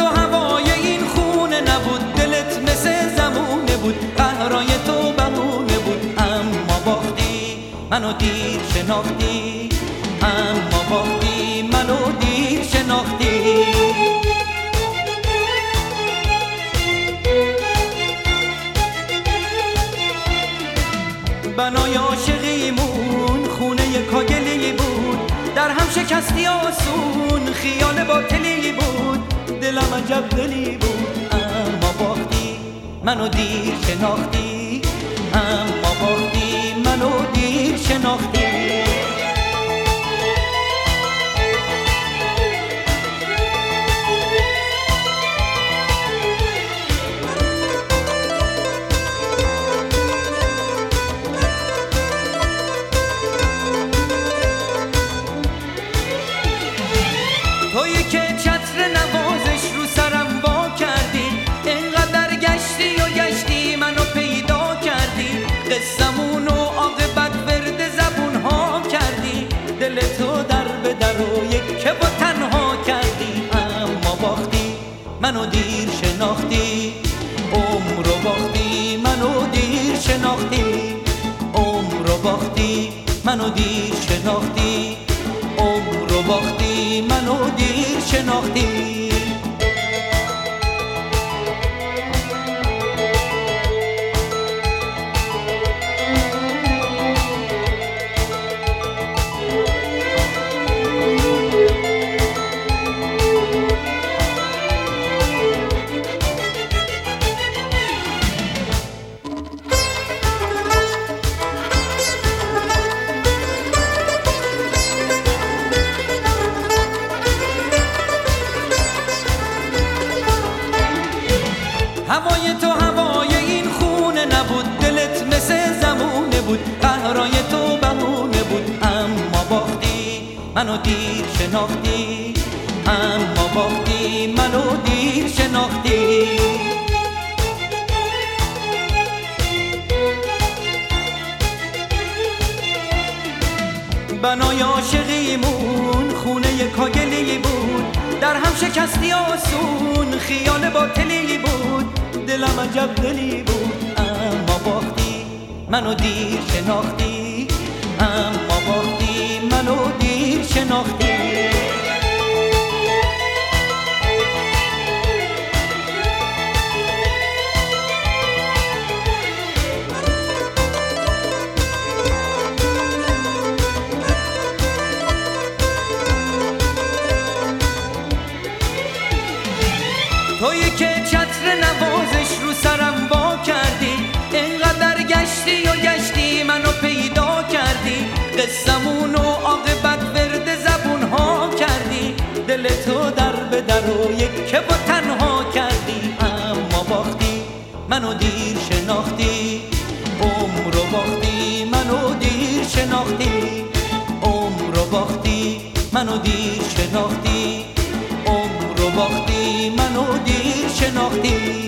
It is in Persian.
تو هوای این خونه نبود، دلت مثل زمونه بود، قهرای تو بهونه بود. اما باختی منو دیر شناختی، اما باختی منو دیر شناختی. بنای عاشقیمون خونه کاگلی بود، در هم شکستی آسون خیال باطلی بود. دلم عجب دلی بود، اما باختی منو دیر شناختی، اما باختی منو دیر شناختی. تویی که چتر نوازش رو سرم وا کردی، اینقدر گشتی و گشتی منو پیدا کردی. قصمونو عاقبت ورد زبون ها کردی، دل تو در به در و یک با تنها کردی. اما باختی منو دیر شناختی، عمرو باختی منو دیر شناختی، عمرو باختی منو دیر شناختی، عمرو باختی منو دیر شناختی. هوای تو هوای این خونه نبود، دلت مثل زمونه بود، قهرای تو بهونه بود. اما باختی منو دیر شناختی، اما باختی منو دیر شناختی. بنای عاشقیمون خونه کاگلی بود، در هم شکستی آسون خیال باطلی بود. دلم عجب دلی بود، اما باختی منو دیر شناختی، اما باختی منو دیر شناختی. تویی که چتر نوازش رو سرم وا کردی، اینقدر گشتی و گشتی منو پیدا کردی. قصمونو عاقبت ورد زبون ها کردی، دل تو در به در و یک با تنها کردی. اما باختی منو دیر شناختی، عمرو باختی منو دیر شناختی، عمرو باختی منو دیر شناختی، عمرو باختی منو دیر شناختی.